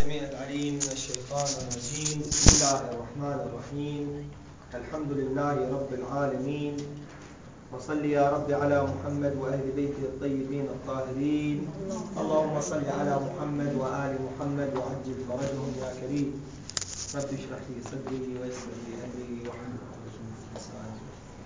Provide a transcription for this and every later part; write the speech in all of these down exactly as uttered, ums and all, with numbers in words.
السميع العليم من الشيطان الرجيم. بسم الله الرحمن الرحيم. الحمد لله رب العالمين، وصل يا رب على محمد وأهل بيته الطيبين الطاهرين. اللهم صل على محمد وآل محمد وعجل فرجهم يا كريم. رب اشرح لي صدري ويسر لي أمري واحلل عقدة من لساني.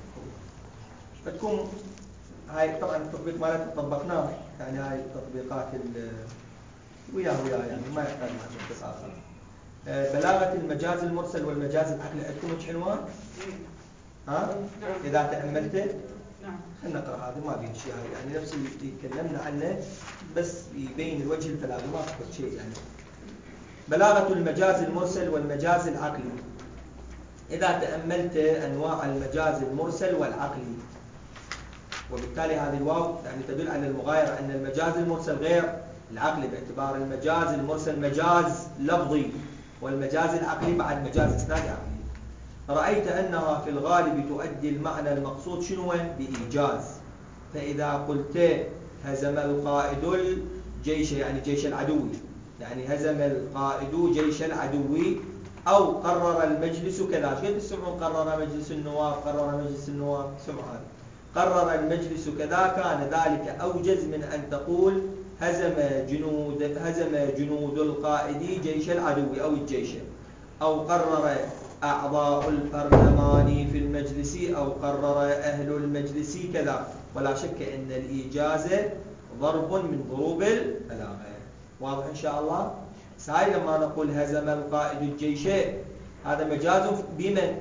فتكون هاي طبعا التطبيق مالتنا طبقناه، يعني هاي التطبيقات وياه وياه يعني ما يحتاج مع تطبيق آخر. بلاغة المجاز المرسل والمجاز العقلي عندكم وجه عنوان؟ ها؟ إذا تأملت؟ نعم. خلينا نقرأ هذا ما بين شيء، يعني نفس اللي تكلمنا عنه بس يبين الوجه البلاغي، ما فقط شيء يعني. بلاغة المجاز المرسل والمجاز العقلي. إذا تأملت أنواع المجاز المرسل والعقلي، وبالتالي هذه الواو يعني تدل على المغايرة، أن المجاز المرسل غير العقلي، باعتبار المجاز المرسل مجاز لفظي والمجاز العقلي بعد مجاز إسنادي عقلي. رأيت أنها في الغالب تؤدي المعنى المقصود شنو؟ بإيجاز. فإذا قلت هزم القائد الجيش، يعني جيش العدو، يعني هزم القائد جيش العدو، أو قرر المجلس كذا. شو تسمعون قرر مجلس النواب، قرر مجلس النواب، سمعوا هذا قرر المجلس كذا، كان ذلك أوجز من أن تقول هزم جنود هزم جنود القائد جيش العدو أو الجيش، أو قرر أعضاء البرلمان في المجلس، أو قرر أهل المجلس كذا. ولا شك أن الإيجاز ضرب من ضروب البلاغة. واضح إن شاء الله؟ ساي لما نقول هزم القائد الجيش، هذا مجاز بمن؟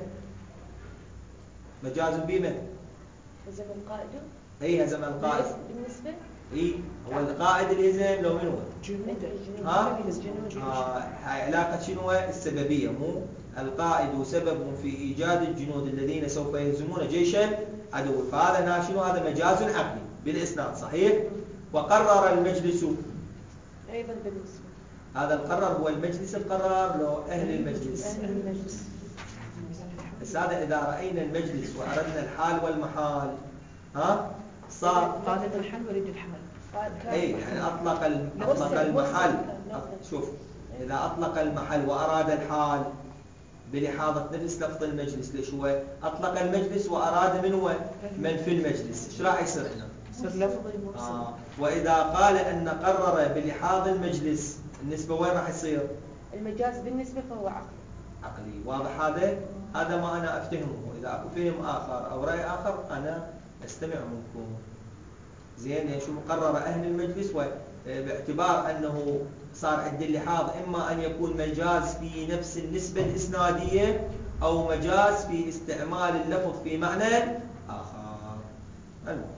مجاز بمن؟ هزم القائد؟ اي هزم القائد بالنسبة؟ اي هو القائد الهزم لو من هو؟ جنوده. ها؟ آه هاي علاقة شنو؟ السببية. مو القائد سبب في إيجاد الجنود الذين سوف يهزمون جيش العدو. فهذا هنا شنو؟ هذا مجاز عقلي بالإسناد، صحيح؟ وقرر المجلس أيضا بالنسبة. هذا القرر هو المجلس القرار لو أهل المجلس. أهل المجلس. بس هذا إذا رأينا المجلس وأردنا الحال والمحال، ها؟ صار قادة الحال ورد الحال. اي يعني اطلق اطلق المحل. شوف، اذا اطلق المحل واراد الحال بلحاظه نفس لفظ المجلس، ليش هو اطلق المجلس واراد من هو؟ من في المجلس. ايش راح يصير هنا؟ يصير لفظي مرسل. آه. واذا قال ان قرر بلحاظ المجلس، النسبه وين راح يصير؟ المجاز بالنسبه فهو عقلي. عقلي. واضح هذا؟ هذا ما انا افتهمه. اذا اكو فهم اخر او راي اخر انا استمع منكم. زين. شو مقرر أهل المجلس؟ وباعتبار أنه صار عند اللحاظ إما أن يكون مجاز في نفس النسبة الإسنادية، أو مجاز في استعمال اللفظ في معنى آخر. المهم.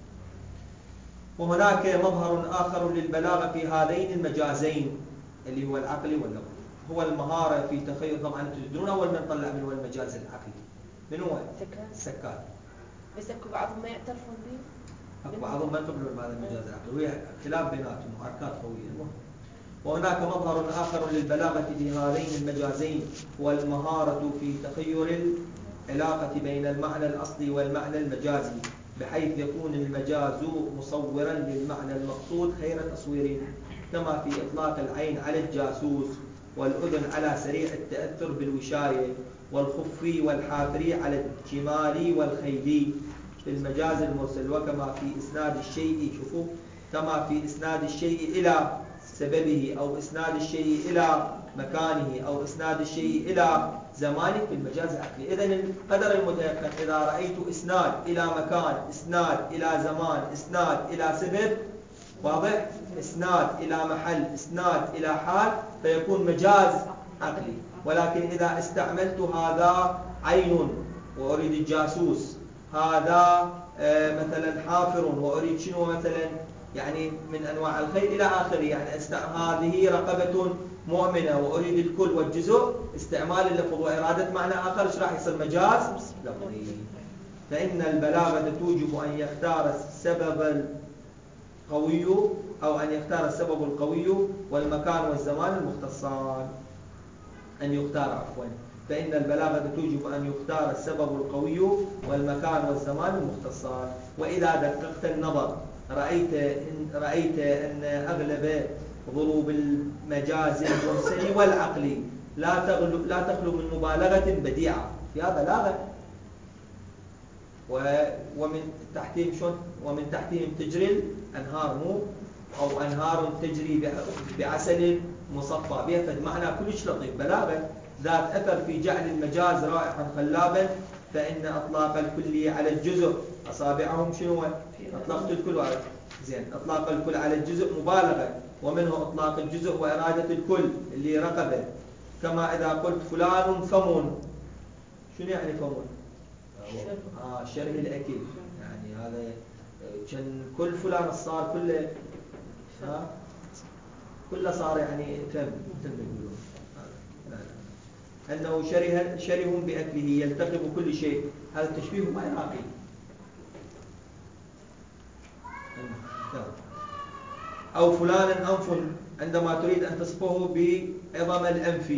وهناك مظهر آخر للبلاغة في هذين المجازين اللي هو العقلي واللفظي، هو المهارة في تخيل. طبعا تدرون أول من طلع من هو المجاز العقلي من هو؟ السكان. السكان. بس اكو بعضهم ما يعترفون به. اكو بعضهم ما يقبلون بهذا المجاز العقلي، وهي خلاف بيناتهم وحركات قويه. المهم. وهناك مظهر اخر للبلاغه لهذين المجازين، هو المهاره في تخيل العلاقه بين المعنى الاصلي والمعنى المجازي، بحيث يكون المجاز مصورا للمعنى المقصود خير تصوير، كما في اطلاق العين على الجاسوس، والاذن على سريع التاثر بالوشايه، والخفي والحافري على الجمال والخيل في المجاز المرسل. وكما في إسناد الشيء، شوفوا، كما في إسناد الشيء إلى سببه، أو إسناد الشيء إلى مكانه، أو إسناد الشيء إلى زمانه في المجاز العقلي. إذن القدر المتيقن إذا رأيت إسناد إلى مكان، إسناد إلى زمان، إسناد إلى سبب، واضح؟ إسناد إلى محل، إسناد إلى حال، فيكون مجاز عقلي. ولكن إذا استعملت هذا عين وأريد الجاسوس، هذا مثلا حافر وأريد شنو مثلا، يعني من أنواع الخيل إلى آخره، يعني هذه رقبة مؤمنة وأريد الكل والجزء، استعمال اللفظ وإرادة معنى آخر، ايش راح يصير؟ مجاز لفظي. فإن البلاغة توجب أن يختار السبب القوي، أو أن يختار السبب القوي والمكان والزمان المختصان. أن يختار عفوا فإن البلاغة توجب أن يختار السبب القوي والمكان والزمان المختصان. وإذا دققت النظر رأيت إن رأيت أن أغلب ضروب المجاز المرسل والعقلي لا تخلو لا تخلو من مبالغة بديعة فيها بلاغة. ومن تحتهم شلون؟ ومن تحتهم تجري الأنهار مو أو أنهار تجري بعسل مصفى بها. فمعنى كلش لطيف، بلاغة ذات أثر في جعل المجاز رائحا خلابا. فإن أطلاق الكلية على الجزء أصابعهم شنو؟ أطلقت الكل زين. أطلاق الكل على الجزء مبالغة، ومنه أطلاق الجزء وإرادة الكل اللي رقبه. كما إذا قلت فلان فم، شنو يعني فم؟ آه شره الأكل، يعني هذا كان كل فلان صار كله ها كله صار يعني فم مثل ما يقولون. أنه شره شره بأكله يلتقم كل شيء. هذا التشبيه ما يراقي. أو فلان أنف عندما تريد أن تصفه بعظم الأنف.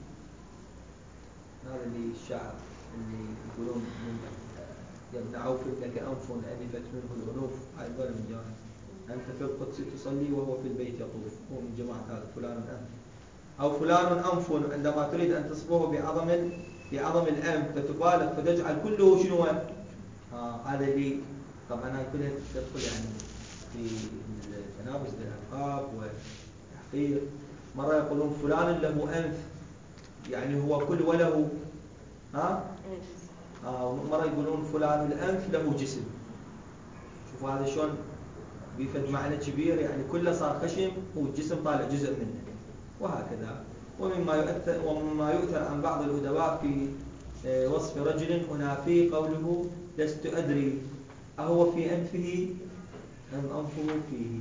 هذا اللي الشعر اللي يقولون يا ابن عوف لك أنف أنفت منه الأنوف. هاي يقول من جانب أنت في القدس تصلي وهو في البيت يطوف. هو من جماعة هذا فلان أنف. أو فلان أنف عندما تريد أن تصفه بعظم بعظم الأنف فتبالغ فتجعل كله شنو؟ آه هذا اللي طبعا هاي كلها تدخل يعني في التنافس بالألقاب والتحقير. مرة يقولون فلان له أنف، يعني هو كل وله ها آه مرة يقولون فلان الأنف له جسم. شوفوا هذا شلون بيفد معنى كبير، يعني كله صار خشم والجسم طالع جزء منه وهكذا. ومما يؤثر ومما يؤثر عن بعض الأدباء في وصف رجل أنافي قوله لست أدري أهو في أنفه أم أنفه فيه.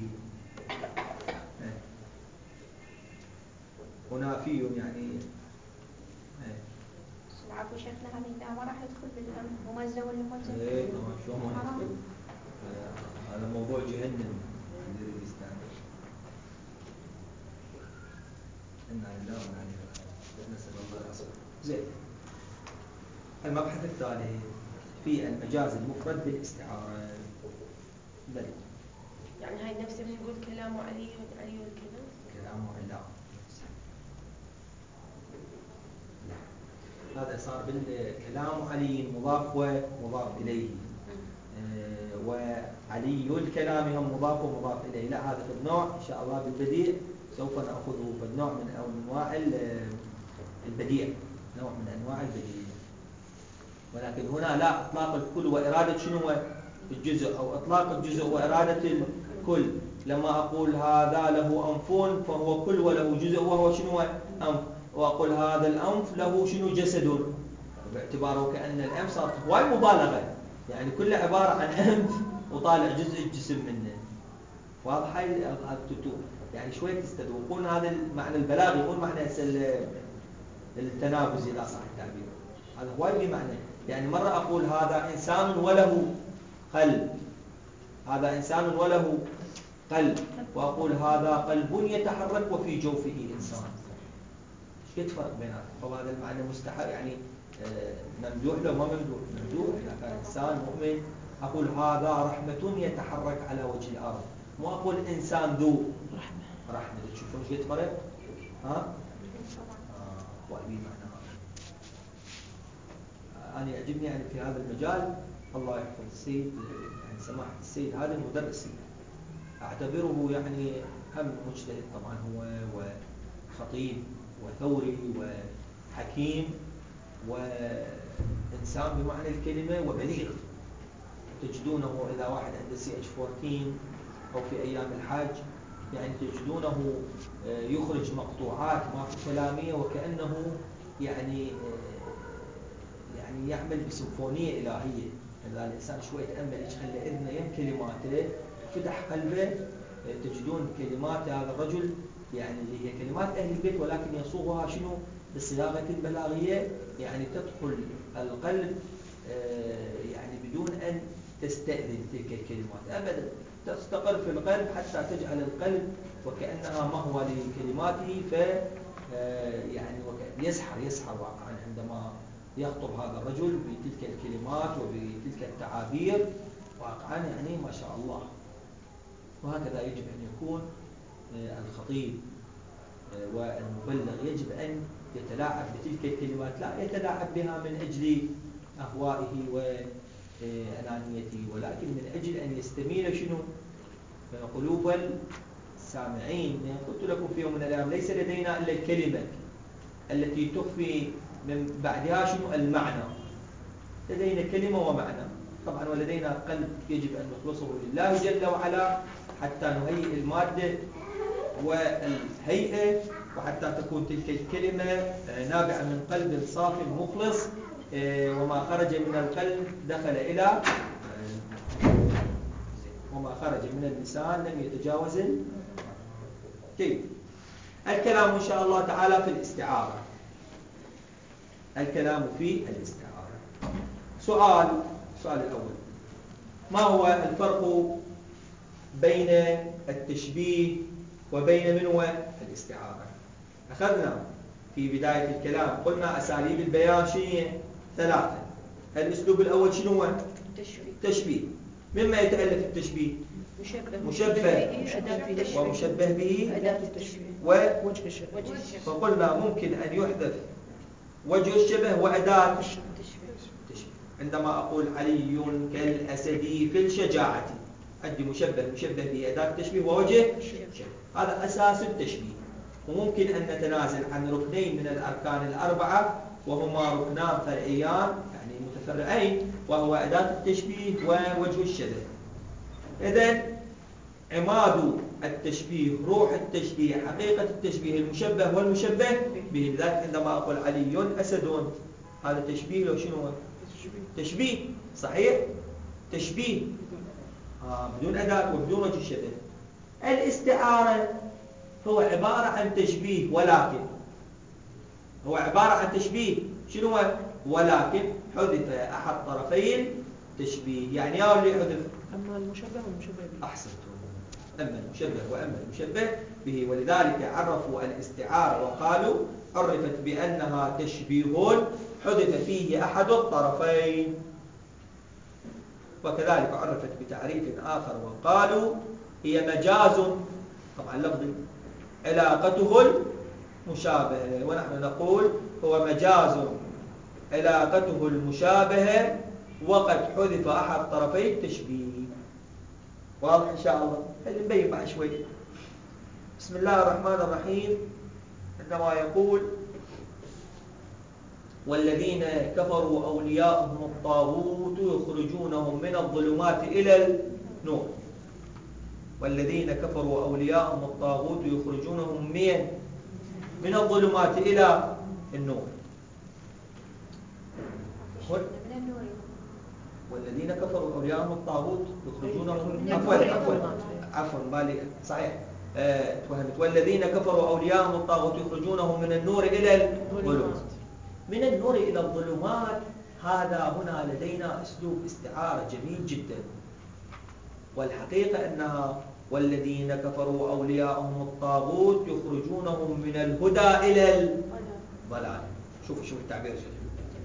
أنافي يعني العفو شيخنا هذه ما راح يدخل بالأنف ممزة ولا ممزة؟ إيه طبعا شو ما يدخل. هذا موضوع جهنم اللي يريد يستعمل. إنا لله وإنا إليه راجعون. نسأل الله العافية. زين. المبحث الثاني في المجاز المفرد بالاستعارة. بل يعني هاي نفس اللي نقول كلام علي علي والكلام. كلام لا هذا صار بالكلام علي مضاف ومضاف إليه. آه وعلي الكلام هم مضاف ومضاف إليه. لا هذا في النوع إن شاء الله بالبديع سوف نأخذه في النوع من أنواع البديع، نوع من أنواع البديع. ولكن هنا لا أطلاق الكل وإرادة شنو الجزء، أو أطلاق الجزء وإرادة الكل. لما أقول هذا له أنفون فهو كل وله جزء وهو شنو أنف، وأقول هذا الأنف له شنو جسد، باعتباره كأن الأنف صارت هواي مبالغة، يعني كله عبارة عن أنف وطالع جزء الجسم منه. واضح هاي يعني شوية تستذوقون هذا المعنى البلاغي، مو المعنى التنافس إذا صح التعبير. هذا هواي بمعنى، يعني مرة أقول هذا إنسان وله قلب، هذا إنسان وله قلب، وأقول هذا قلب يتحرك وفي جوفه إنسان. ايش الفرق بيناتهم؟ فهذا المعنى مستحق يعني ممدوح لو ما ممدوح؟ ممدوح. إذا كان إنسان مؤمن أقول هذا رحمة يتحرك على وجه الأرض، مو أقول إنسان ذو رحمة. رحمة تشوفون ايش الفرق؟ ها؟ آه وأبي معنى هذا. أنا يعجبني يعني في هذا المجال الله يحفظ السيد يعني سماحة السيد هذا المدرسي، أعتبره يعني هم مجتهد طبعا هو وخطيب وثوري وحكيم وإنسان بمعنى الكلمة وبليغ. تجدونه إذا واحد عنده سي اتش أربعة عشر أو في أيام الحج يعني تجدونه يخرج مقطوعات ما في كلامية وكأنه يعني يعني يعمل بسيمفونية إلهية. إذا الإنسان شوي تأمل إيش خلى إذنه يم كلماته فتح قلبه تجدون كلمات هذا الرجل يعني اللي هي كلمات أهل البيت ولكن يصوغها شنو بالصياغة البلاغية، يعني تدخل القلب يعني بدون أن تستأذن تلك الكلمات أبدا، تستقر في القلب حتى تجعل القلب وكأنها مهوى لكلماته. ف يعني يسحر يسحر واقعا عندما يخطب هذا الرجل بتلك الكلمات وبتلك التعابير واقعا يعني ما شاء الله. وهكذا يجب أن يكون الخطيب والمبلغ يجب أن يتلاعب بتلك الكلمات، لا يتلاعب بها من أجل أهوائه وأنانيته، ولكن من أجل أن يستميل شنو قلوب السامعين. قلت لكم في يوم من الأيام ليس لدينا إلا الكلمة التي تخفي من بعدها شنو المعنى، لدينا كلمة ومعنى طبعا، ولدينا قلب يجب أن نخلصه لله جل وعلا حتى نهيئ المادة والهيئة، وحتى تكون تلك الكلمة نابعة من قلب صاف مخلص، وما خرج من القلب دخل إلى وما خرج من اللسان لم يتجاوز. طيب، الكلام إن شاء الله تعالى في الاستعارة. الكلام في الاستعارة. سؤال السؤال الأول: ما هو الفرق بين التشبيه وبين من هو الاستعارة؟ أخذنا في بداية الكلام قلنا أساليب البيان شنو ثلاثة. الأسلوب الأول شنو هو؟ تشبيه. تشبيه. مما يتألف التشبيه؟ مشبه مشبه ومشبه به أداة التشبيه ووجه الشبه. فقلنا ممكن أن يحذف وجه الشبه وأداة التشبيه. عندما أقول علي كالأسد في الشجاعة، عندي مشبه مشبه به أداة التشبيه ووجه الشبه، هذا أساس التشبيه. وممكن أن نتنازل عن ركنين من الأركان الأربعة وهما ركنان فرعيان يعني متفرعين، وهو أداة التشبيه ووجه الشبه. إذن عماد التشبيه، روح التشبيه، حقيقة التشبيه المشبه والمشبه به. لذلك عندما أقول علي أسد، هذا تشبيه لو شنو هو؟ تشبيه صحيح؟ تشبيه آه بدون أداة وبدون وجه الشبه. الاستعارة هو عبارة عن تشبيه، ولكن هو عبارة عن تشبيه شنو هو؟ ولكن حذف أحد طرفي التشبيه. يعني يا اللي حذف أما المشبه والمشبه به. أحسنتم. أما المشبه وأما المشبه به. ولذلك عرفوا الاستعارة وقالوا عرفت بأنها تشبيه حذف فيه أحد الطرفين. وكذلك عرفت بتعريف آخر وقالوا هي مجاز، طبعا لفظي، علاقته المشابهة، ونحن نقول هو مجاز علاقته المشابهة وقد حذف أحد طرفي التشبيه. واضح إن شاء الله؟ خلينا نبين بعد شوي. بسم الله الرحمن الرحيم. عندما يقول والذين كفروا أولياؤهم الطاغوت يخرجونهم من الظلمات إلى النور. والذين كفروا أولياؤهم الطاغوت يخرجونهم من من الظلمات إلى النور. والذين كفروا أولياءهم الطاغوت يخرجونهم عفوا عفوا عفوا بالي صحيح أه توهمت. والذين كفروا أولياءهم الطاغوت يخرجونهم من النور إلى الظلمات. من النور إلى الظلمات، هذا هنا لدينا أسلوب استعارة جميل جدا، والحقيقة أنها والذين كفروا أولياءهم الطاغوت يخرجونهم من الهدى إلى الضلال. شوفوا شوف التعبير شوف.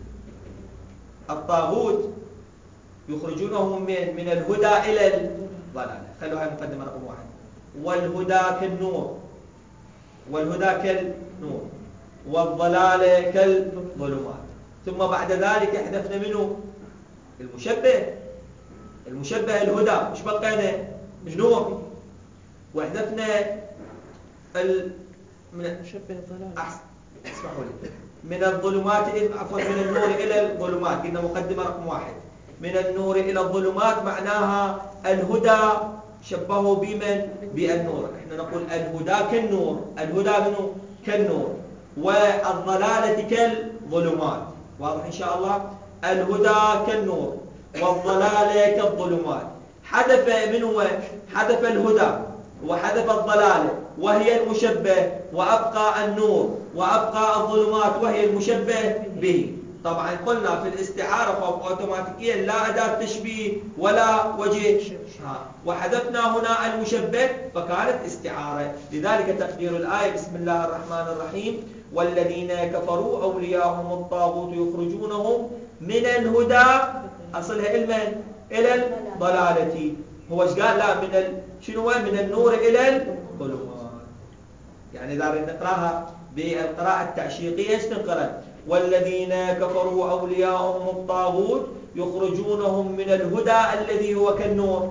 الطاغوت يخرجونهم من من الهدى إلى الضلال. خلوا هاي مقدمة رقم واحد. والهدى كالنور، والهدى كالنور، والضلال كالظلمات. ثم بعد ذلك حذفنا منه المشبه، المشبه الهدى، مش بقينا النور، وحذفنا ال من مشبه الضلال. اسمحوا لي. من الظلمات عفوا من النور إلى الظلمات، قلنا مقدمة رقم واحد. من النور إلى الظلمات معناها الهدى شبهوا بمن؟ بالنور. احنا نقول الهدى كالنور، الهدى منه كالنور، والضلالة كالظلمات. واضح إن شاء الله؟ الهدى كالنور والضلالة كالظلمات. حذف منه حذف الهدى وحذف الضلالة وهي المشبه، وأبقى النور وأبقى الظلمات وهي المشبه به. طبعا قلنا في الاستعارة أوتوماتيكيا لا أداة تشبيه ولا وجه، وحذفنا هنا المشبه فكانت استعارة. لذلك تقدير الآية بسم الله الرحمن الرحيم والذين كفروا أولياءهم الطاغوت يخرجونهم من الهدى، أصلها إلى إلى الضلالة. هو ايش قال؟ لا من ال... شنو من النور إلى الظلمات. يعني إذا نقراها بالقراءة التعشيقية ايش تنقرأ؟ والذين كفروا أولياءهم الطاغوت يخرجونهم من الهدى الذي هو كالنور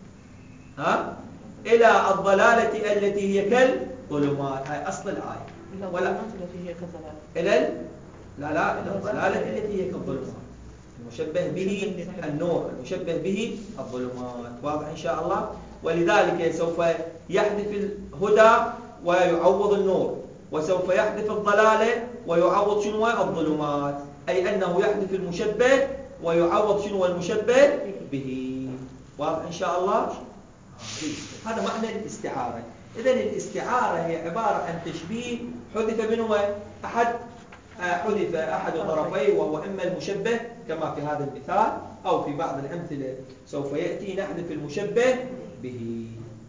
ها إلى الضلالة التي هي كالظلمات. هاي أصل الآية. ولا التي هي كالظلال إلى لا لا إلى الضلالة التي هي كالظلمات. المشبه به النور، المشبه به الظلمات. واضح إن شاء الله. ولذلك سوف يحذف الهدى ويعوض النور، وسوف يحذف الضلالة ويعوض شنو الظلمات، أي أنه يحذف المشبه ويعوض شنو المشبه به. واضح إن شاء الله. هذا معنى الاستعارة. إذن الاستعارة هي عبارة عن تشبيه حذف منه أحد حذف أحد طرفيه، وهو إما المشبه كما في هذا المثال، أو في بعض الأمثلة سوف يأتي نحذف المشبه به.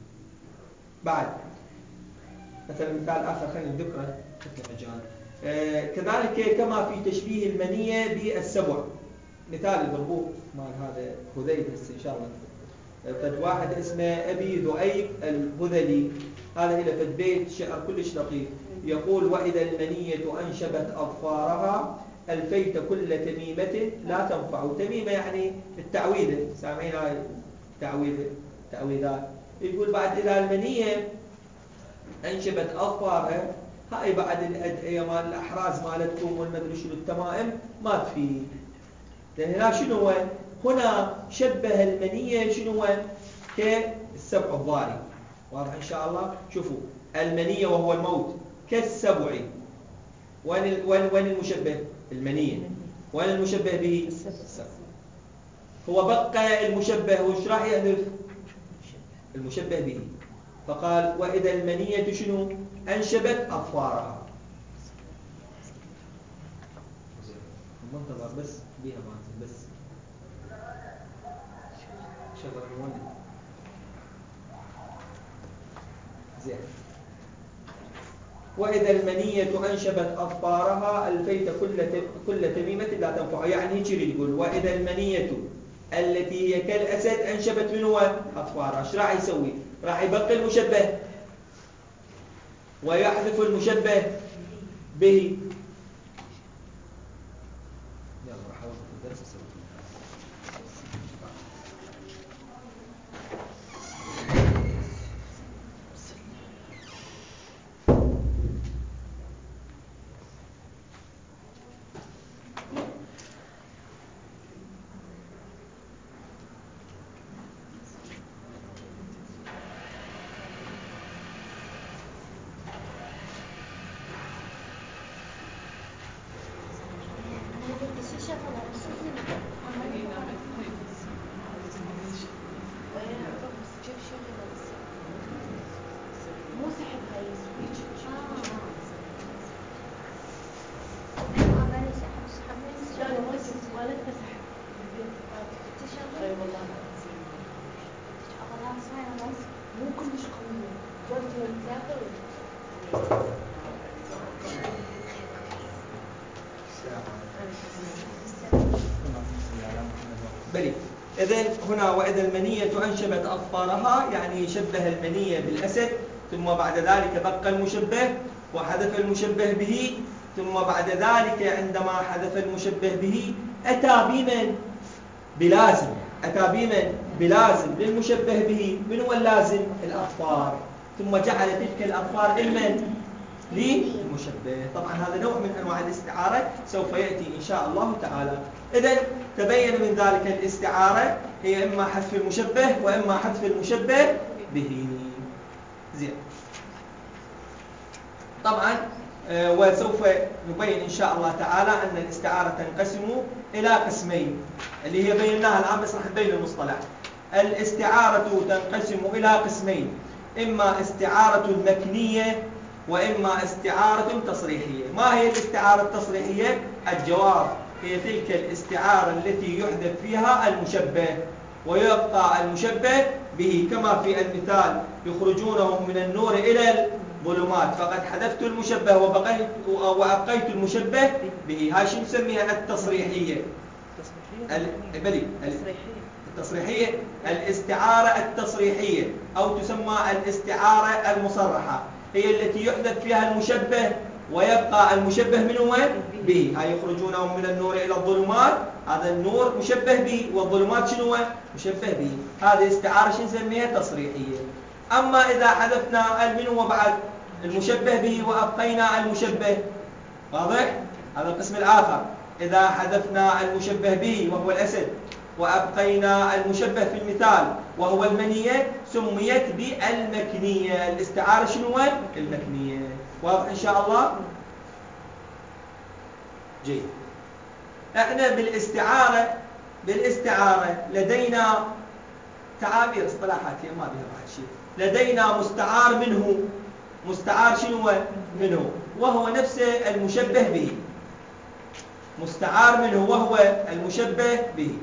بعد مثلا مثال آخر خلينا نذكره في مجال آه كذلك كما في تشبيه المنية بالسبع. مثال يضربوه مال هذا هذيل هسه إن شاء الله. فد واحد اسمه أبي ذؤيب الهذلي، هذا إلى فد بيت شعر كلش لطيف يقول: وإذا المنية أنشبت أظفارها ألفيت كل تميمة لا تنفع. تميمة يعني التعويذة، سامعين هاي التعويذة تعويذات. يقول بعد إذا المنية أنشبت أظفارها، هاي بعد الأدعية مال الأحراز مالتكم والمدري شنو التمائم ما تفيد. لأن هنا شنو هو؟ هنا شبه المنية شنو هو؟ كالسبع الضاري. واضح إن شاء الله. شوفوا المنية وهو الموت كالسبع. وين وين المشبه؟ المنية. وين المشبه به؟ السبع. هو بقى المشبه وش راح يحذف؟ المشبه به. فقال: وإذا المنية شنو؟ أنشبت أظفارها. منتظر بس بيها ما بس شغل المولد زين. وإذا المنية أنشبت أظفارها ألفيت كل كل تميمة لا تنفع. يعني هيك يقول: وإذا المنية التي هي كالأسد أنشبت من هو أظفارها، ايش راح يسوي؟ راح يبقي المشبه ويحذف المشبه به. يلا راح اوقف الدرس اسوي. بلي. إذن هنا وإذا المنية أنشبت أظفارها يعني شبه المنية بالأسد، ثم بعد ذلك بقى المشبه وحذف المشبه به، ثم بعد ذلك عندما حذف المشبه به أتى بمن؟ بلازم. أتى بمن؟ بلازم للمشبه به. من هو اللازم؟ الأظفار. ثم جعل تلك الأظفار لمن؟ للمشبه. طبعا هذا نوع من أنواع الاستعارة سوف يأتي إن شاء الله تعالى. إذن تبين من ذلك الاستعارة هي إما حذف المشبه وإما حذف المشبه به. زين. طبعا آه وسوف نبين إن شاء الله تعالى أن الاستعارة تنقسم إلى قسمين اللي هي بيناها الآن، بس راح نبين المصطلح. الاستعارة تنقسم إلى قسمين: إما استعارة مكنية وإما استعارة تصريحية. ما هي الاستعارة التصريحية؟ الجواب: هي تلك الاستعارة التي يحذف فيها المشبه ويبقى المشبه به، كما في المثال: يخرجونهم من النور إلى الظلمات، فقد حذفت المشبه وبقيت وأبقيت المشبه به. هاي شو نسميها؟ التصريحية. بلي التصريحية، الاستعارة التصريحية، أو تسمى الاستعارة المصرحة. هي التي يحذف فيها المشبه ويبقى المشبه من هو به. هاي يخرجونهم من النور إلى الظلمات، هذا النور مشبه به، والظلمات شنو هو؟ مشبه به. هذه استعارة شو نسميها؟ تصريحية. أما إذا حذفنا المن وبعد المشبه به وأبقينا المشبه، واضح؟ هذا القسم الآخر. إذا حذفنا المشبه به وهو الأسد وأبقينا المشبه في المثال وهو المنية، سميت بالمكنية. الاستعارة شنو هو؟ المكنية. واضح إن شاء الله؟ جيد. احنا بالاستعارة بالاستعارة لدينا تعابير اصطلاحاتية ما بها بعد شيء. لدينا مستعار منه. مستعار شنو هو؟ منه، وهو نفسه المشبه به. مستعار منه وهو المشبه به.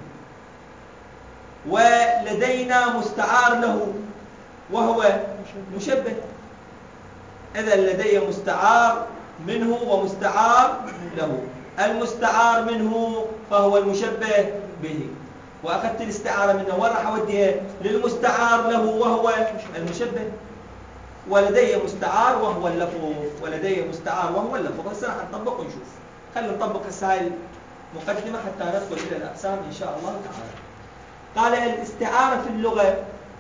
ولدينا مستعار له وهو مشبه. إذا لدي مستعار منه ومستعار له. المستعار منه فهو المشبه به، وأخذت الاستعارة منه وين راح أوديها؟ للمستعار له وهو المشبه. ولدي مستعار وهو اللفظ. ولدي مستعار وهو اللفظ. هسه راح نطبق ونشوف. خلينا نطبق هسه هاي المقدمة حتى ندخل إلى الأقسام إن شاء الله تعالى. قال الاستعارة في اللغة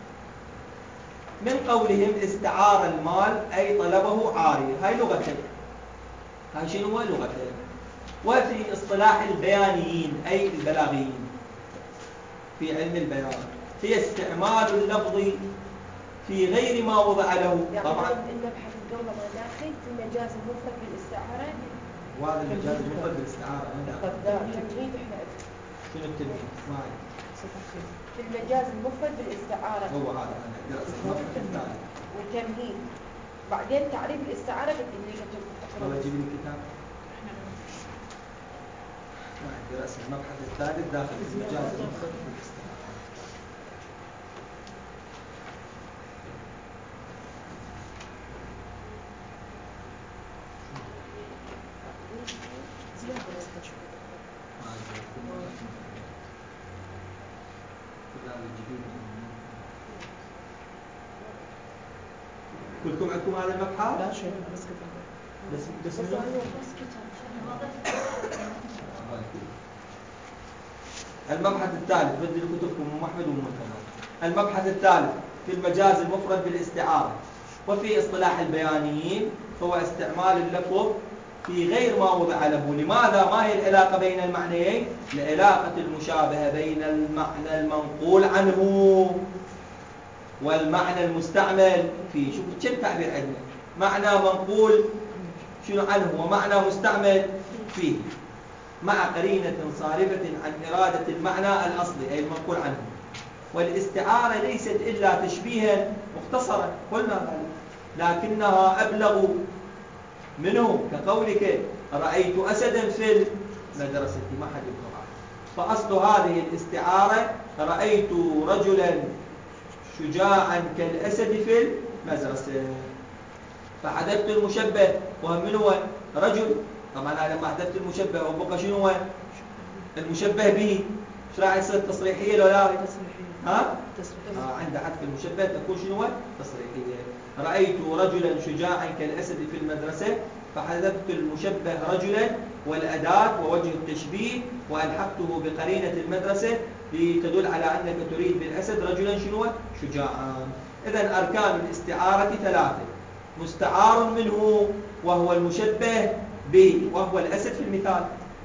من قولهم استعار المال أي طلبه عارية. هاي لغتين. هاي شنو هو؟ لغتين. وفي اصطلاح البيانيين أي البلاغيين في علم البيان هي استعمال اللفظ في غير ما وضع له. طبعا المبحث الدولة ما داخل في المجاز المفرد بالاستعارة. وهذا المجاز المفرد بالاستعارة التمهيد احنا شنو التمهيد؟ معي في المجاز المفرد بالاستعارة هو هذا أنا درس المبحث الثاني والتمهيد. بعدين تعريف الاستعارة اللي كتبته. والله جيب لي الكتاب. معي درس المبحث الثالث داخل المجاز المفرد بالاستعارة. كلكم عندكم هذا المبحث؟ لا شيء بس كتاب. بس بس بس منو؟ بس كتاب. المبحث الثالث بدي كتبكم ام احمد وام محمد. المبحث الثالث في المجاز المفرد بالاستعارة وفي اصطلاح البيانيين هو استعمال اللفظ في غير ما وضع له. لماذا؟ ما هي العلاقة بين المعنيين؟ لعلاقة المشابهة بين المعنى المنقول عنه والمعنى المستعمل فيه. شوفوا كم تعبير عندنا. معنى منقول شنو عنه ومعنى مستعمل فيه مع قرينة صارفة عن إرادة المعنى الأصلي أي المنقول عنه. والاستعارة ليست إلا تشبيها مختصرا قلنا ذلك، لكنها أبلغ منه كقولك رأيت أسدا في المدرسة. ما حد يقرأ. فأصل هذه الاستعارة رأيت رجلا شجاعا كالأسد في المدرسة. فحذفت المشبه وهم من هو؟ رجل. طبعا أنا لما حذفت المشبه وبقى شنو هو؟ المشبه به. ايش راح يصير؟ تصريحية لو لا؟ تصريحية. ها؟ تصريحية. آه عند حذف المشبه تكون شنو هو؟ تصريحية. رأيت رجلا شجاعا كالأسد في المدرسة فحذفت المشبه رجلا والأداة ووجه التشبيه وألحقته بقرينة المدرسة لتدل على أنك تريد بالأسد رجلا شنو؟ شجاعا. إذن أركان الاستعارة ثلاثة. مستعار منه وهو المشبه به وهو الأسد في المثال،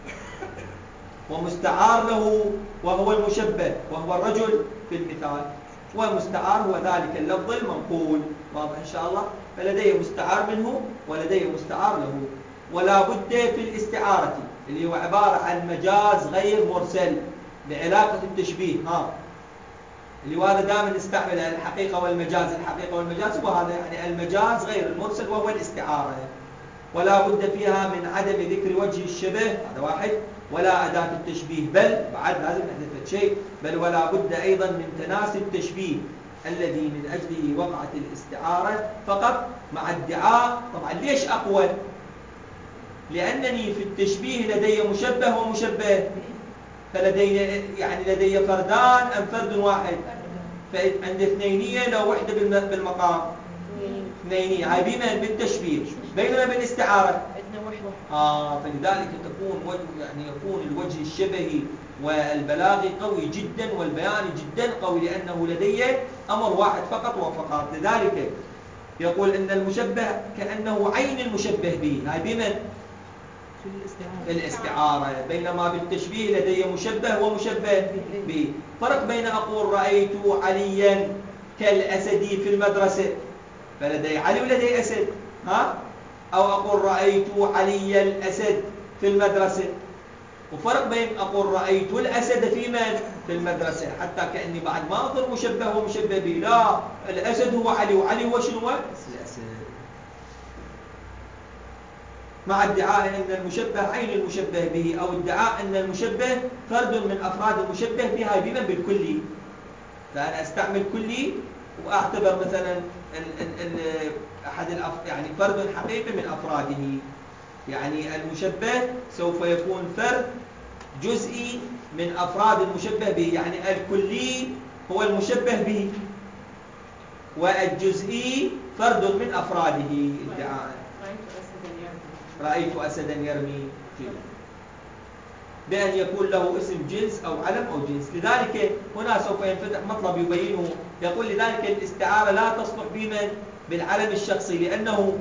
ومستعار له وهو المشبه وهو الرجل في المثال، ومستعار هو ذلك اللفظ المنقول. واضح إن شاء الله؟ فلدي مستعار منه ولدي مستعار له. ولا بد في الاستعارة اللي هو عبارة عن مجاز غير مرسل بعلاقة التشبيه. ها اللي هذا دائما نستعمل الحقيقة والمجاز. الحقيقة والمجاز هو هذا يعني المجاز غير المرسل وهو الاستعارة. ولا بد فيها من عدم ذكر وجه الشبه، هذا واحد، ولا أداة التشبيه، بل بعد لازم نحذف شيء، بل ولا بد أيضا من تناسي التشبيه الذي من أجله وقعت الاستعارة فقط مع ادعاء. طبعا ليش أقوى؟ لأنني في التشبيه لدي مشبه ومشبه، فلدي يعني لدي فردان أم فرد واحد؟ فعند اثنينية لو وحدة بالمقام اثنينية، هاي بمن؟ بالتشبيه. بينما بالاستعارة عندنا وحدة. آه فلذلك تكون وجه يعني يكون الوجه الشبهي والبلاغي قوي جدا والبياني جدا قوي، لأنه لدي أمر واحد فقط وفقط. لذلك يقول إن المشبه كأنه عين المشبه به، هاي بمن؟ في الاستعارة. بينما بالتشبيه لدي مشبه ومشبه به. فرق بين أقول رأيت عليا كالأسد في المدرسة، فلدي علي ولدي أسد، ها؟ أو أقول رأيت علي الأسد في المدرسة. وفرق بين أقول رأيت الأسد في من؟ في المدرسة، حتى كأني بعد ما أقول مشبه ومشبه به، لا، الأسد هو علي، وعلي هو شنو؟ الأسد. مع ادعاء أن المشبه عين المشبه به، أو ادعاء أن المشبه فرد من أفراد المشبه به، هاي بمن؟ بالكلي. فأنا أستعمل كلي وأعتبر مثلا ال ال ال أحد الأف يعني فرد حقيقي من أفراده. يعني المشبه سوف يكون فرد جزئي من أفراد المشبه به، يعني الكلي هو المشبه به، والجزئي فرد من أفراده ادعاء. رأيت أسدا يرمي بأن يكون له اسم جنس أو علم أو جنس. لذلك هنا سوف ينفتح مطلب يبينه، يقول لذلك الاستعارة لا تصلح بمن؟ بالعلم الشخصي، لأنه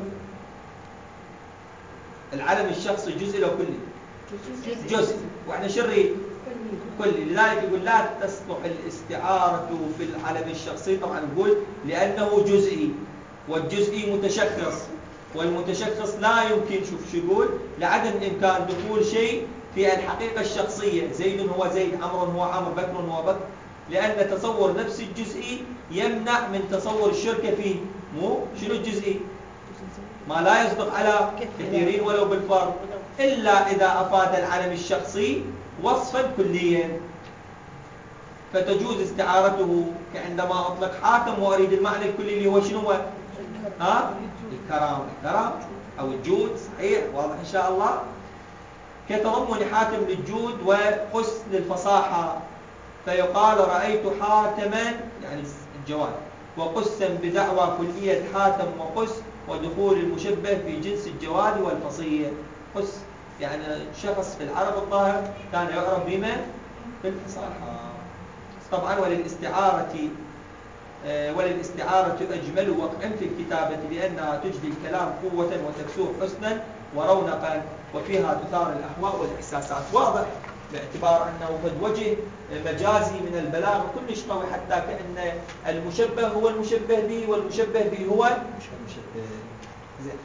العلم الشخصي جزء لو كلي؟ جزء، وإحنا شري كلي. لذلك يقول لا تصلح الاستعارة في العلم الشخصي، طبعا نقول لأنه جزئي، والجزئي متشخص، والمتشخص لا يمكن، شوف شو يقول، لعدم إمكان دخول شيء في الحقيقة الشخصية، زيد هو زيد، عمر هو عمر، بكر هو بكر، لأن تصور نفس الجزئي يمنع من تصور الشركة فيه. مو شنو الجزئي؟ ما لا يصدق على كثيرين ولو بالفرد، إلا إذا أفاد العلم الشخصي وصفا كليا، فتجوز استعارته. كعندما أطلق حاتم وأريد المعنى الكلي اللي هو شنو؟ ها؟ الكرم، الكرم أو الجود، صحيح، واضح إن شاء الله. كتضمن حاتم للجود وقس للفصاحة، فيقال رأيت حاتما يعني الجواد، وقسا بدعوى كلية حاتم وقس، ودخول المشبه في جنس الجواد والفصيح. قس يعني شخص في العرب الظاهر كان يعرف بما؟ بالفصاحة. طبعا وللاستعارة وللاستعارة أجمل وقعا في الكتابة، لأنها تجدي الكلام قوة وتكسوه حسنا ورونقا، وفيها تثار الأهواء والإحساسات. واضح باعتبار أنه قد وجه مجازي من البلاغة كلش قوي، حتى كأن المشبه هو المشبه به، والمشبه به هو المشبه. زين.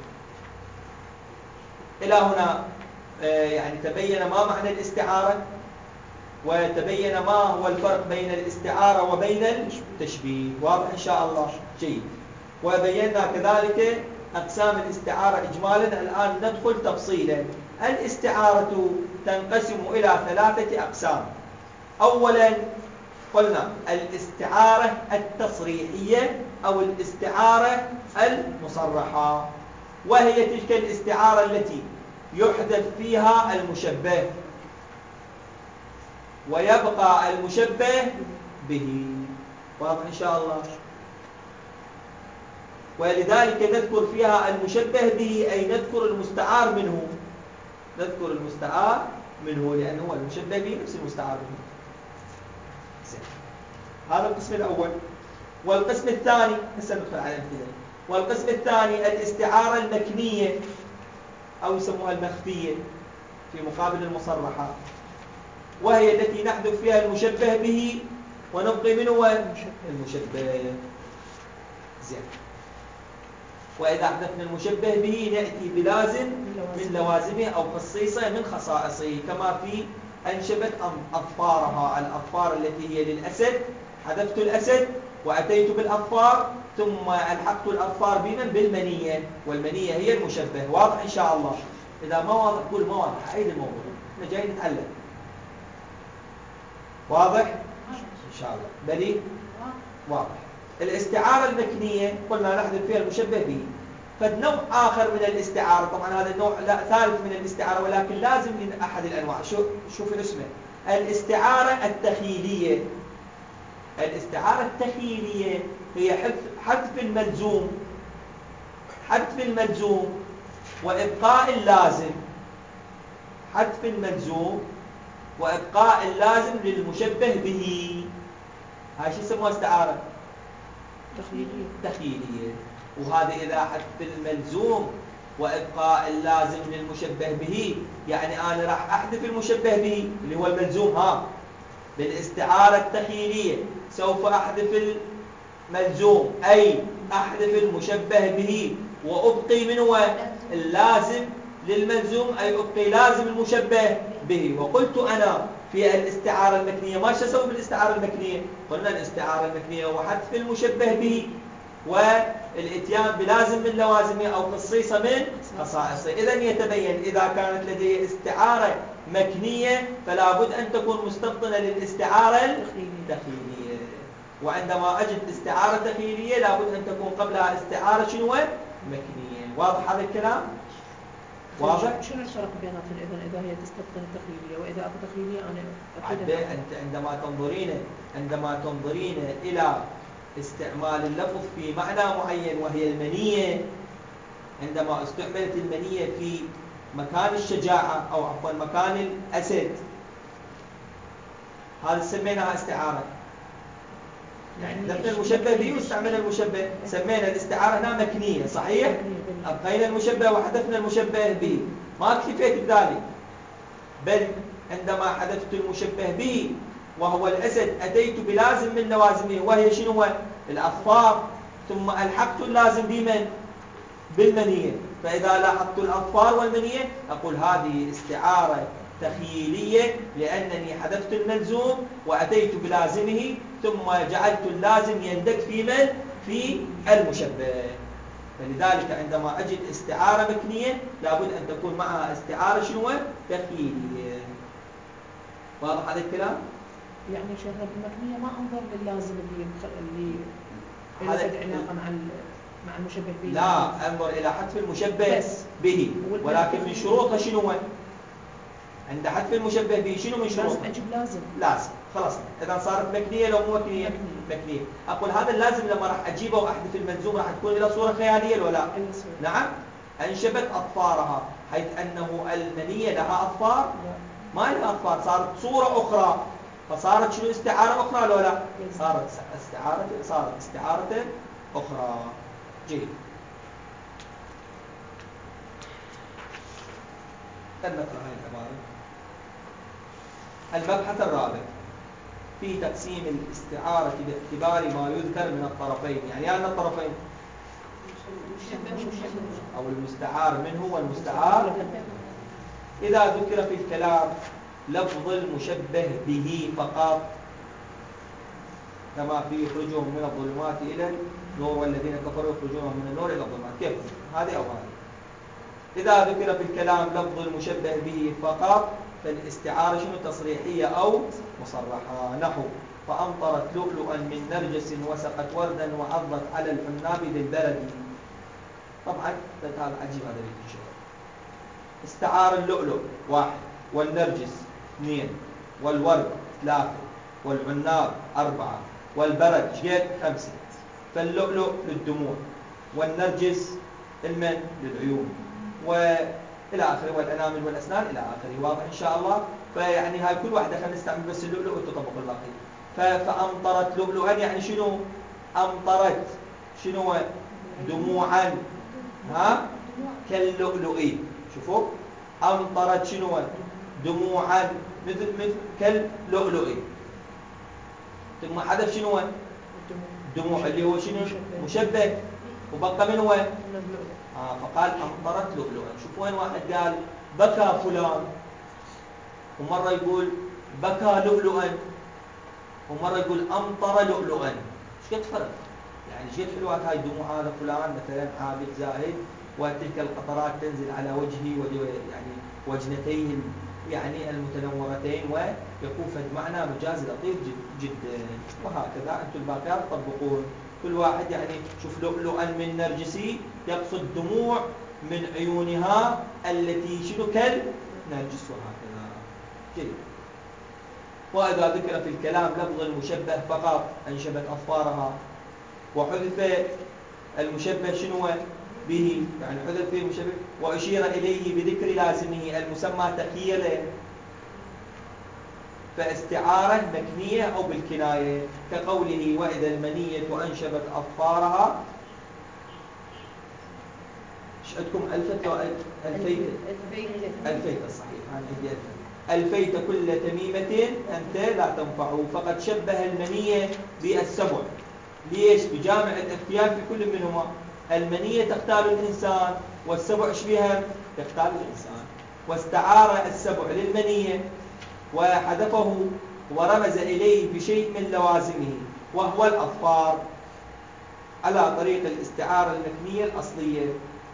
إلى هنا يعني تبين ما معنى الاستعارة، وتبين ما هو الفرق بين الاستعارة وبين التشبيه. واضح إن شاء الله؟ جيد. وبينا كذلك أقسام الاستعارة إجمالا. الآن ندخل تفصيلا. الاستعارة تنقسم إلى ثلاثة أقسام. أولا قلنا الاستعارة التصريحية أو الاستعارة المصرحة، وهي تلك الاستعارة التي يحذف فيها المشبه ويبقى المشبه به. واضح إن شاء الله؟ ولذلك نذكر فيها المشبه به، أي نذكر المستعار منه، نذكر المستعار منه، لأنه هو المشبه به نفس المستعار منه. هذا القسم الأول. والقسم الثاني هسه ندخل على الأمثلة. والقسم الثاني الاستعارة المكنية أو يسموها المخفية في مقابل المصرحة، وهي التي نحذف فيها المشبه به ونبقي منه المشبه. زين. وإذا حذفنا المشبه به نأتي بلازم من لوازمه أو خصيصة من خصائصه، كما في أنشبت أظفارها، الأظفار التي هي للأسد، حذفت الأسد وأتيت بالأظفار، ثم ألحقت الأظفار بمن؟ بالمنية، والمنية هي المشبه. واضح إن شاء الله؟ إذا ما واضح قول ما واضح، أعيد الموضوع، احنا جايين نتعلم. واضح؟ إن شاء الله. بلي؟ واضح. الاستعارة المكنية قلنا نحذف فيها المشبه به. فالنوع آخر من الاستعارة، طبعا هذا النوع لا ثالث من الاستعارة، ولكن لازم من أحد الأنواع. شو شوف اسمه، الاستعارة التخيلية. الاستعارة التخيلية هي حذف حذف الملزوم حذف الملزوم وإبقاء اللازم، حذف الملزوم وإبقاء اللازم للمشبه به. هاي شو يسموها استعارة؟ تخيلية. تخيلية. وهذا إذا حذف الملزوم وإبقاء اللازم للمشبه به، يعني أنا راح أحذف المشبه به اللي هو الملزوم. ها بالاستعارة التخيلية سوف أحذف الملزوم، أي أحذف المشبه به وأبقي من هو اللازم للملزوم، أي أبقي لازم المشبه به. وقلت أنا في الاستعارة المكنية ما شو أسوي بالاستعارة المكنية؟ قلنا الاستعارة المكنية هو حذف المشبه به والاتيان بلازم من لوازمه أو خصيصة من خصائصه. إذن يتبين إذا كانت لدي استعارة مكنية فلا بد أن تكون مستبطنة للاستعارة التخيلية، وعندما أجد استعارة تخيلية لا بد أن تكون قبلها استعارة شنو؟ مكنية. واضح هذا الكلام؟ واضح؟ شنو الفرق بيناتهم إذا إذا هي تستبطن التخيلية وإذا أكو تخيلية أنا أكيد أنت عندما تنظرين عندما تنظرين إلى استعمال اللفظ في معنى معين وهي المنية، عندما استعملت المنية في مكان الشجاعة أو عفوا مكان الأسد، هذا سميناها استعارة. يعني حذفنا المشبه به واستعملنا المشبه، سمينا الاستعارة هنا مكنية، صحيح؟ أبقينا المشبه وحذفنا المشبه به، ما اكتفيت بذلك، بل عندما حذفت المشبه به وهو الأسد أتيت بلازم من لوازمه وهي شنو هو؟ الأظفار، ثم ألحقت اللازم بمن؟ بالمنية. فإذا لاحظت الأظفار والمنية أقول هذه استعارة تخيلية لأنني حذفت الملزوم وأتيت بلازمه ثم جعلت اللازم يندك في من؟ في المشبه. فلذلك عندما أجد استعارة مكنية لابد أن تكون معها استعارة شنو؟ تخيلية. واضح هذا الكلام؟ يعني شيخنا بالمكنية ما أنظر للازم اللي اللي هذا علاقة مع مع المشبه به. لا، انظر إلى حذف المشبه به، ولكن من شروطها شنو هو؟ عند حذف المشبه به شنو من شروطها؟ لازم أجيب لازم. لازم، خلاص. إذا صارت مكنية لو مو مكنية؟ مكنية. أقول هذا اللازم لما راح أجيبه وأحذف الملزوم راح تكون إلى صورة خيالية ولا لا؟ نعم. أنشبت أظفارها، حيث أنه المنية لها أظفار؟ ما لها أظفار، صارت صورة أخرى، فصارت شنو؟ استعارة أخرى ولا لا؟ صارت استعارة صارت استعارة أخرى. جيد. قد نقرأ هذه العبارة. المبحث الرابع في تقسيم الاستعارة باعتبار ما يذكر من الطرفين. يعني أن الطرفين أو المستعار منه والمستعار. إذا ذكر في الكلام لفظ المشبه به فقط، كما في يخرجهم من الظلمات إلى النور والذين كفروا يخرجونهم من النور إلى الظلمات، كيف؟ هذه أو هذه. إذا ذكر في الكلام لفظ المشبه به فقط فالاستعارة شنو؟ تصريحية أو مصرحة. نحو فأمطرت لؤلؤا من نرجس وسقت وردا وعضت على العناب بالبرد. طبعا هذا عجيب هذا بيت الشعر. استعار اللؤلؤ واحد، والنرجس اثنين، والورد ثلاثة، والعناب أربعة، والبرد شقد خمسة. فاللؤلؤ للدموع، والنرجس المن للعيون، وإلى آخره، والأنامل والأسنان إلى آخره. واضح إن شاء الله؟ فيعني هاي كل واحدة خلينا نستعمل بس اللؤلؤ وتطبق الباقي. فأمطرت لؤلؤا يعني شنو؟ أمطرت شنو؟ دموعا، ها؟ كاللؤلؤ. شوفوا، أمطرت شنو؟ دموعا مثل مثل كاللؤلؤ. ثم حذف شنو؟ دموع اللي هو شنو؟ مشبه، وبقى من هو؟ آه فقال أمطرت لؤلؤا. شوف وين واحد قال بكى فلان، ومرة يقول بكى لؤلؤا، ومرة يقول أمطر لؤلؤا. ايش قد فرق؟ يعني ايش قد حلوات هاي الدموع. هذا فلان مثلا عابد زاهد وتلك القطرات تنزل على وجهه وجه يعني وجنتيه يعني المتنورتين ويكون فد معنى مجاز لطيف جد جدا. وهكذا أنتم الباقيات تطبقون كل واحد. يعني شوف لؤلؤا من نرجسي يقصد دموع من عيونها التي شنو كالنرجس، وهكذا. جيد. وإذا ذكر في الكلام لفظ المشبه فقط أنشبت أظفارها، وحذف المشبه شنو به، يعني حذف فيه مشبه، وأشير إليه بذكر لازمه المسمى تخييره، فاستعارة مكنية أو بالكناية، كقوله وإذا المنية أنشبت أظفارها. ايش عندكم ألفت لو ألفيت؟ ألفيت صحيح، أنا عندي ألفت. ألفيت كل تميمة أنت لا تنفع، فقد شبه المنية بالسبع. ليش؟ بجامع الاختيار في كل منهما. المنية تختار الإنسان، والسبع ايش بها؟ تختار الإنسان. واستعار السبع للمنية وحذفه ورمز إليه بشيء من لوازمه وهو الأظفار على طريق الاستعارة المكنية الأصلية،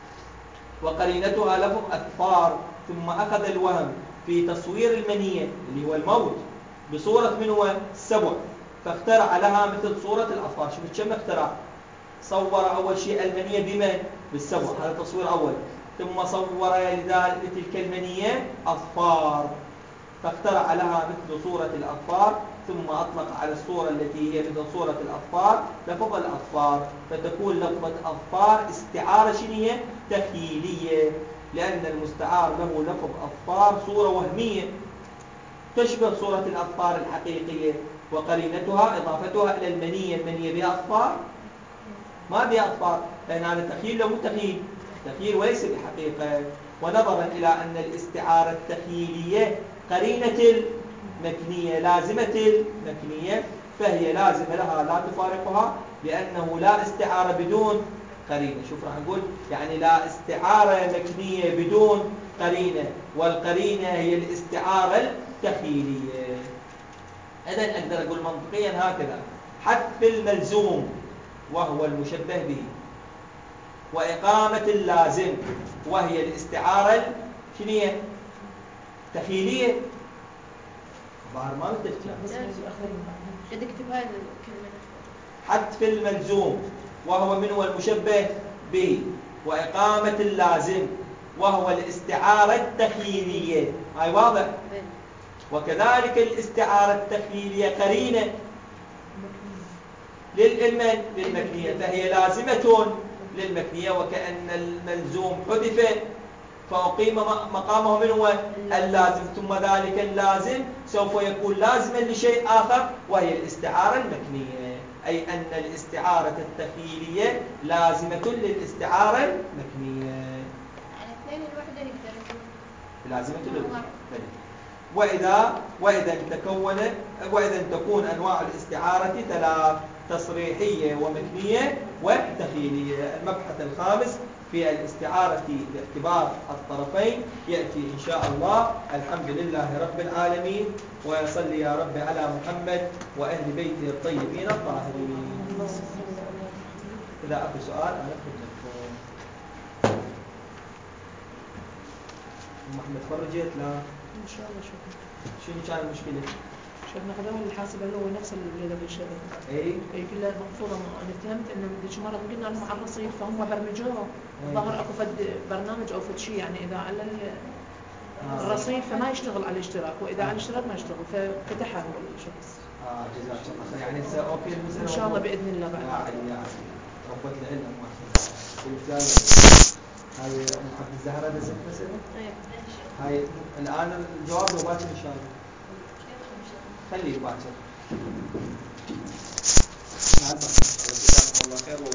وقرينتها لفظ أظفار، ثم أخذ الوهم في تصوير المنية اللي هو الموت بصورة من هو السبع، فاخترع لها مثل صورة الأظفار. شوف كم اخترع. صور أول شيء المنية بمن؟ بالسبع، هذا تصوير أول. ثم صور لتلك المنية أظفار، فاخترع لها مثل صورة الأظفار، ثم أطلق على الصورة التي هي مثل صورة الأظفار لفظ الأظفار، فتكون لفظة أظفار استعارة شنية؟ تخيلية، لأن المستعار له لفظ أظفار صورة وهمية تشبه صورة الأظفار الحقيقية، وقرينتها إضافتها إلى المنية. المنية بها أظفار؟ ما بها أظفار، لأن هذا تخيل لو مو تخيل، تخيل وليس بحقيقة. ونظرا إلى أن الاستعارة التخيلية قرينة المكنية لازمة المكنية، فهي لازمة لها لا تفارقها، لأنه لا استعارة بدون قرينة. شوف راح نقول يعني لا استعارة مكنية بدون قرينة، والقرينة هي الاستعارة التخيلية. إذن أقدر أقول منطقيا هكذا: حذف الملزوم وهو المشبه به، وإقامة اللازم وهي الاستعارة شنية؟ تخيلية. ظاهر ما بالتفكير. اكتب هذه الكلمة. حذف الملزوم وهو من هو المشبه به، وإقامة اللازم وهو الاستعارة التخيلية. هاي واضح؟ وكذلك الاستعارة التخيلية قرينة للمن؟ للمكنية، فهي لازمة للمكنية، وكأن الملزوم حذف فأقيم مقامه من هو اللازم، ثم ذلك اللازم سوف يكون لازما لشيء آخر وهي الاستعارة المكنية، أي أن الاستعارة التخيلية لازمة للاستعارة المكنية. على اثنين الوحدة نقدر نقول لازمة للوحدة. وإذا وإذا تكون وإذا تكون أنواع الاستعارة ثلاث: تصريحية ومكنية وتخيلية. المبحث الخامس في الاستعارة باعتبار الطرفين يأتي إن شاء الله. الحمد لله رب العالمين، ويصلي يا رب على محمد وأهل بيته الطيبين الطاهرين. إذا أكو سؤال أنا خدمتكم. محمد فرجت لا إن شاء الله. شكرا. شنو كان المشكلة؟ شفنا خدمه الحاسب اللي هو نفس اللي قبل شوي. اي اي كلها المفروض انا فهمت انه ذيك المره قلنا لهم على الرصيف فهم برمجوه. ظهر اكو فد برنامج او فد شيء يعني اذا على الرصيف فما يشتغل على الاشتراك، واذا على الاشتراك ما يشتغل، ففتحها هو الشخص. اه جزاك الله خير. يعني هسه اوكي المساله ان شاء الله باذن الله بعد. يا علي يا علي ربت لنا ما والفلان. هاي ام عبد الزهراء دزت مساله؟ هاي الان الجواب لو باكر ان شاء الله. خليه باكر. نعم. الله خير.